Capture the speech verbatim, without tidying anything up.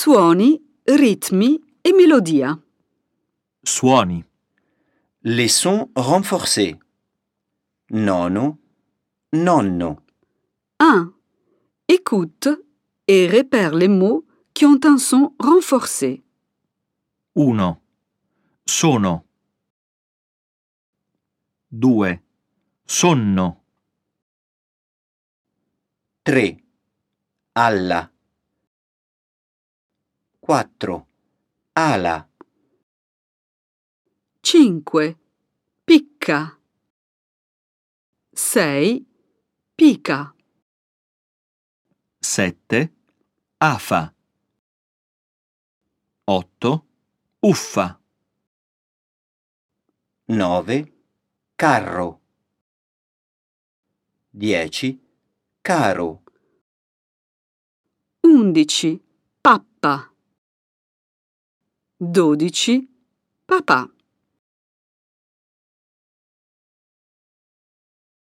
Suoni, ritmi e melodia. Suoni. Les sons renforcés. Nono, nonno. un. Écoute et répère les mots qui ont un son renforcé. uno. Sono. due. Sonno. tre. Alla. quattro. Ala. cinque. Picca. sei. Pica. sette. Afa. otto. Uffa. nove. Carro. dieci. Caro. undici. Pappa. dodici. Papà.